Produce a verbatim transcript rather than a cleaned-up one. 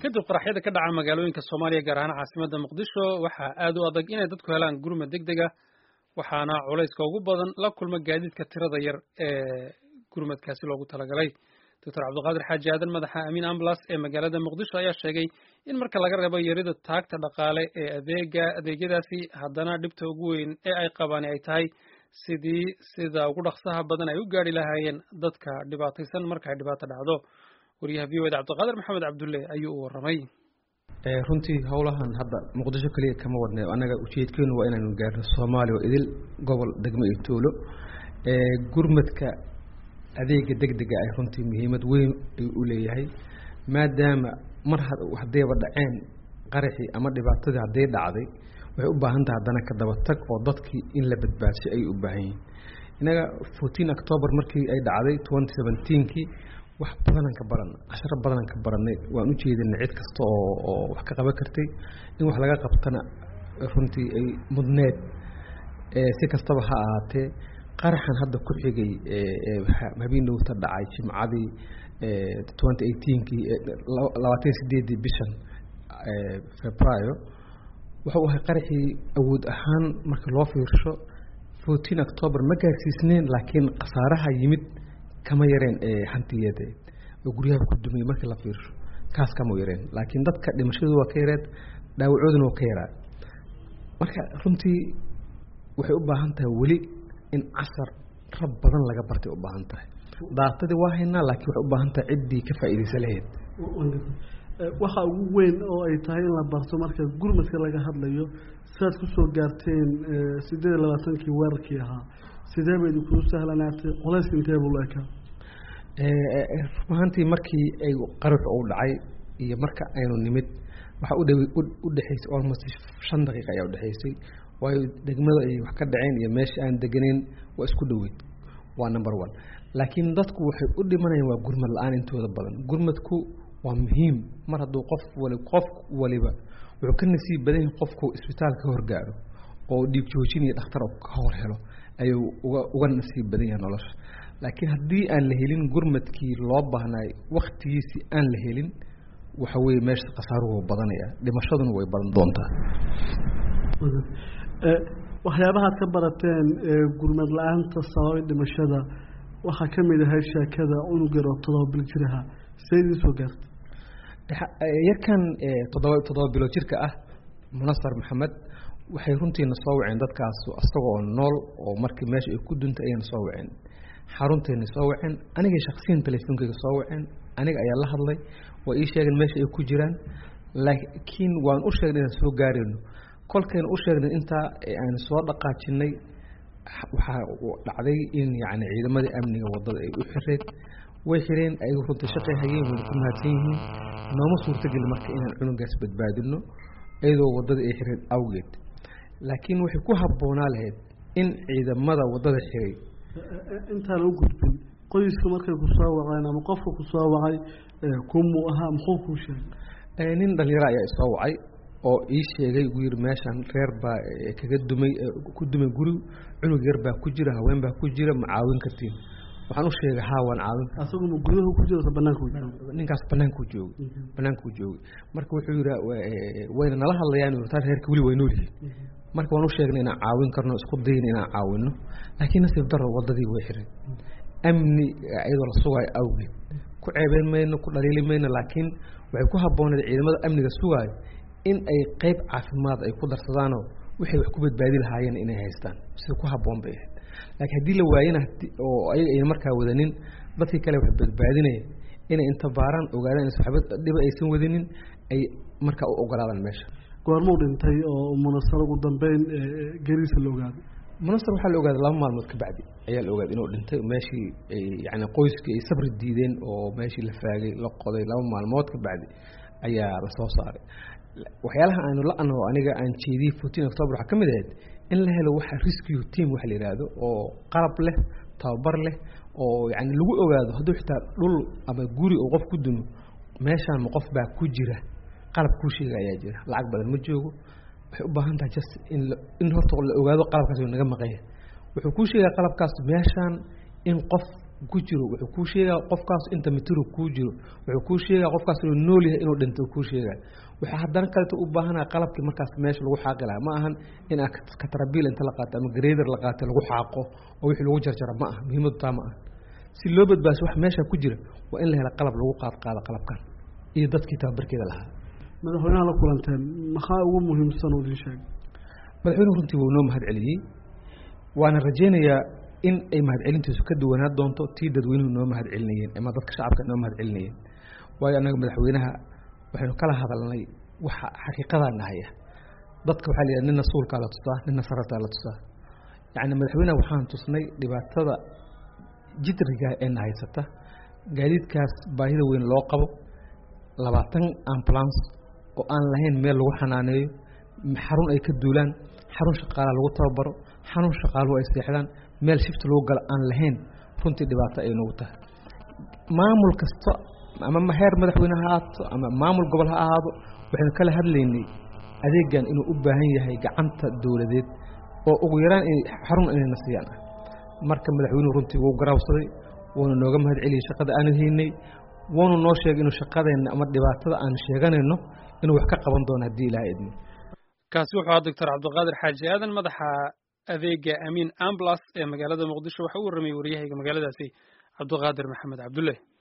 kadib qaraxyada ka dhaca magaalooyinka Soomaaliya gaar ahaan caasimadda Muqdisho waxa aad u adag inay dadku helaan gurmad degdeg ah waxaana culayska ugu badan la kulma gaadiidka tirada yar ee gurmadkaasi loogu talagalay Doctor Cabdiqaadir Xaaji Aadan madaxa Amiin Ambulance ee magaalada Muqdisho ayaa sheegay in marka laga reebo yarida taagta dhaqaale ee adeega adeegyadaasi haddana dhibta ugu weyn ee ay qabaan ay tahay sidii sida ugu dhaqsaha badan ay u gaari lahaayeen dadka dhibaataysan marka ay dhibaato dhacdo wariyaha V O A Cabdiqaadir Maxamed Cabdulle ayuu u waramay ee runtii hawlahan hadda Muqdisho kaliya kama wadnay anaga ujeedkeenu waa inaanu gaarno Soomaaliya oo idil gobol degmo iyo tuulo ee gurmadka adeega degdega ay runtii muhiimad weyn u leeyahay maadaama mar hadayba dhaceen qaraxi ama dhibaatadii haday dhacday waxay u baahan tahay hadana ka daba tag oo dadkii in la badbaadiyo ay u baahan yihiin inaga fourteen October markii ay dhacday twenty seventeen kii wax badan ka baran ashar badan ka baranay waan u jeedinay cid kasta oo wax ka qaban kartay in wax laga qabtana runtii ay mudneed ee si kastaba ha ahaatee qaraxan hadda ku xigay ee habeenuu ta dhacay jimcadii ee twenty eighteen kii labaatan iyo sideed bishan ee Febraayo wuxuu ahaa qaraxii awood ahaan marka loo fiirsho fourteen October ma gaarsiisneen laakiin qasaaraha yimid kama yareen ee hantiyada oo guryaha ku dumay markii la fiirsho kaas kama yareen laakiin dadka dhimashadu waa ka yareed dhaawacooduna waa ka yaraa marka runtii waxay u baahan tahay wali in casar rab badan laga bartay u baahan tahay daatadii waa haynaa laakiin waxay u baahan tahay ciddii ka faa'iideysan lahayd waxa ugu weyn oo ay tahay in la barto marka gurmadka laga hadlayo saad ku soo gaarteen sideed iyo labaatan kii weerarkii ahaa sidee bay ku sahlanaatay qolayska intee buu leeyahay ee ruuxantii markii ay qarax u dhacay iyo marka aynu nimid waxa u dhaw u dhaxaysay almost shan daqiiqo ayaa u dhaxaysay way degmada ay wax ka dhaceen iyo meesha aan deganeen waa isku dhaweyd waa number one laakiin dadku waxay u dhimanayaan waa gurmad la'aan intooda badan gurmadku waa muhiim mar hadduu qof wali qof waliba wuxuu ka nasiib badan yahay qofku isbitaalka horgaaro oo dhiig joojin iyo dhakhtar ka hor helo ayuu uga uga nasiib badan yahay nolosha laakiin haddii aan la helin gurmadkii loo baahnay waqtigiisii aan la helin waxa weeye meesha qasaaruhu badanaya dhimashaduna way badan doontaa ee waxyaabaha ka barateen ee gurmad la'aanta sababay dhimashada waxa kamid ah sheekada unug yar oo todoba bil jiraha sayidii soo gaartay yarkan todoba todoba bilo jirka ah Munasar Maxamed waxay runtiina soo waceen dadkaas asagoo nool oo markii meesha ay ku duntay ayna soo waceen xarunteena soo waceen aniga shakhsiyan teleefankayga soo waceen aniga ayaa la hadlay waa ii sheegeen meesha ay ku jiraan laakiin waan u sheegnay inaan soo gaarino kolkeen u sheegnay inta aan soo dhaqaajinay waxa dhacday in yaani ciidamada amniga wadada ay u xireen way xireen ay runtii shaqay hayeen way ku mahadsan yihiin nooma suurtagal marka inaan cunugaas badbaadino ayadoo wadada ay xireen awgeed laakiin waxay ku habboonaa lahayd in ciidamada wadada xiray intaan u gudbin qoyska markay ku soo waceen ama qofka ku soo wacay kumu aha muxuu ku sheegay nin dhalinyaro ayaa soo wacay oo ii sheegay ugu yiri meeshan reer baa kaga dumay ku dumay guri cunug yar baa ku jira haween baa ku jira ma caawin kartiin waxaan u sheegay haa waan caawin asagu ma gudaha ku jiro banaanka ku jiro ninkaas banaanka ku joogo banaanka ku joogo marka wuxuu yiri wayna nala hadlayaan oo taa reerka wali way nool yihiin marka waan u sheegnay inaan caawin karno isku dayna inaan caawino laakiin nasiib darro wadadii way xiray amni ayadoo la sugay awgeed ku ceebeen mayno ku dhaliili mayno laakiin waxay ku habboonayd ciidamada amniga sugay in ay qayb caafimaad ay ku darsadaan waxay wax ku badbaadi lahaayeen inay haystaan sida ku habboon bay ahayd laakiin hadii la waayina oo ay ay markaa wadanin dadkii kale wax badbaadinay inay inta baaran ogaadaan saxaabad dib aysan wadinin ay markaa u ogolaadaan meesha goormuu dhintay oo Munasar ugu dambeyn gariisa la ogaaday Munasar waxa la ogaaday laba maalmood ka bacdi ayaa la ogaaday inuu dhintay meeshii yaani qoyskii ay sabri diideen oo meeshii la faagay la qoday laba maalmood ka bacdi ayaa la soo saaray waxyaalaha aanu la anoo aniga aan jeediyay fourteen October waxa kamid ahayd in la helo waxa rescue team wax la yiraahdo oo qalab leh tababar leh oo yaani lagu ogaado haddii xitaa dhul ama guri oo qof ku dumo meeshaan ma qof baa ku jira qalab ku sheegay ayaa jira lacag badan ma joogo waxay u baahan tahay just in in horta la ogaado qalabkaas oo naga maqay wuxuu ku sheegay qalabkaas meeshaan in qof ku jiro wuxuu kuu sheegaa qofkaas inta mitir kuu jiro wuxuu kuu sheegaa qofkaas inuu nool yahay inuu dhinto kuu sheegaa waxa haddana kaleeto u baahanaa qalabkii markaas meesha lagu xaaqi lahaa ma ahan in ka tarabiil inta la qaato ama grader la qaato lagu xaaqo oo wixii lagu jarjaro ma aha muhiimadu taa ma aha si loo badbaasho wax meesha ku jira waa in la helo qalab lagu qaad qaado qalabkan iyo dadkii tababarkeeda lahaa madaxweynaha la kulanteen maxaa ugu muhiimsan oo idin sheegay madaxweynuhu runtii wuu noo mahad celiyey waana rajaynayaa in ay mahad celintiisu ka duwanaa doonto tii dadweynuhu noo mahad celinayeen ama dadka shacabka noo mahad celinayeen waayo annaga madaxweynaha waxaynu kala hadalnay waxa xaqiiqadaa nahaya dadka waxaa la yidhaha nina suulkaa la tusaa nina sarartaa la tusaa yacni madaxweynaha waxaan tusnay dhibaatada jidriga ee na haysata gaadiidkaas baahida weyn loo qabo labaatan ambulance oo aan lahayn meel lagu xanaaneeyo xarun ay ka duulaan xarun shaqaalaha lagu tababaro xarun shaqaaluhu ay seexdaan meel shifta lagu galo aan lahayn runtii dhibaato ay noogu tahay maamul kasta ama heer madaxweyne ha ahaato ama maamul gobol ha ahaado waxaynu kala hadlaynay adeegan inuu u baahan yahay gacanta dowladeed oo ugu yaraan xarun inayna siiyaan marka madaxweynuhu runtii wuu garaawsaday wuuna nooga mahad celiyey shaqada aanu haynay wuuna noo sheegay inuu shaqadeenna ama dhibaatada aan sheeganayno inuu wax ka qaban doono haddii ilaahay idmo kaasi wuxuu ahaa doctor cabdiqaadir xaaji aadan madaxa adeega amiin ambulance ee magaalada muqdisho waxa uu warramay wariyahayga magaaladaasi cabdiqaadir maxamed cabdulle